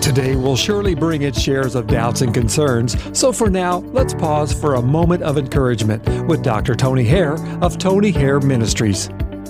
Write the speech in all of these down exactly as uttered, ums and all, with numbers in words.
Today will surely bring its shares of doubts and concerns, so for now, let's pause for a moment of encouragement with Doctor Tony Hare of Tony Hare Ministries.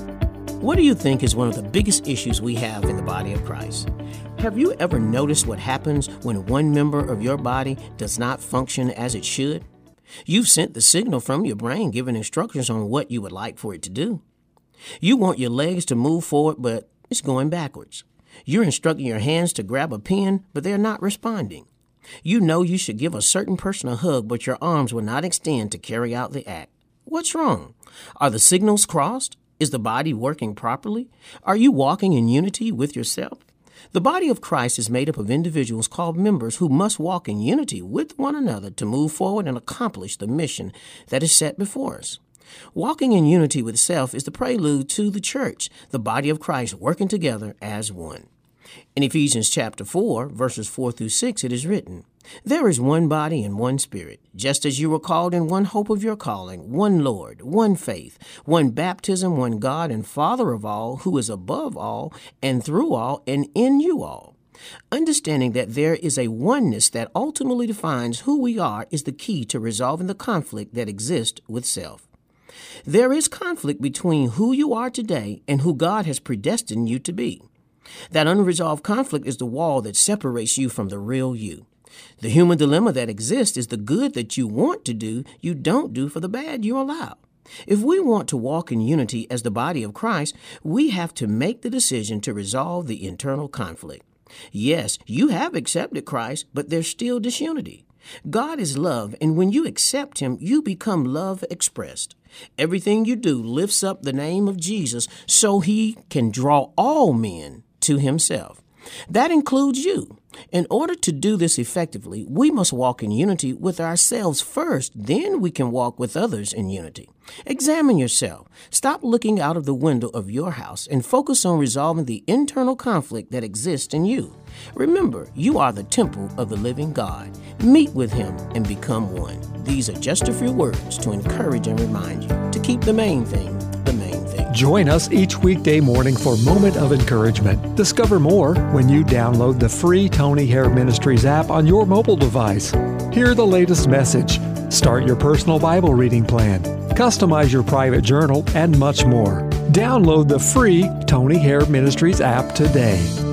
What do you think is one of the biggest issues we have in the body of Christ? Have you ever noticed what happens when one member of your body does not function as it should? You've sent the signal from your brain giving instructions on what you would like for it to do. You want your legs to move forward, but it's going backwards. You're instructing your hands to grab a pen, but they're not responding. You know you should give a certain person a hug, but your arms will not extend to carry out the act. What's wrong? Are the signals crossed? Is the body working properly? Are you walking in unity with yourself? The body of Christ is made up of individuals called members who must walk in unity with one another to move forward and accomplish the mission that is set before us. Walking in unity with self is the prelude to the church, the body of Christ working together as one. In Ephesians chapter four, verses four through six, it is written, "There is one body and one spirit, just as you were called in one hope of your calling, one Lord, one faith, one baptism, one God and Father of all, who is above all and through all and in you all." Understanding that there is a oneness that ultimately defines who we are is the key to resolving the conflict that exists with self. There is conflict between who you are today and who God has predestined you to be. That unresolved conflict is the wall that separates you from the real you. The human dilemma that exists is the good that you want to do, you don't do for the bad you allow. If we want to walk in unity as the body of Christ, we have to make the decision to resolve the internal conflict. Yes, you have accepted Christ, but there's still disunity. God is love, and when you accept Him, you become love expressed. Everything you do lifts up the name of Jesus so He can draw all men to Himself. That includes you. In order to do this effectively, we must walk in unity with ourselves first, then we can walk with others in unity. Examine yourself. Stop looking out of the window of your house and focus on resolving the internal conflict that exists in you. Remember, you are the temple of the living God. Meet with Him and become one. These are just a few words to encourage and remind you to keep the main thing the main thing. Join us each weekday morning for Moment of Encouragement. Discover more when you download the free Tony Hare Ministries app on your mobile device. Hear the latest message, start your personal Bible reading plan, customize your private journal, and much more. Download the free Tony Hare Ministries app today.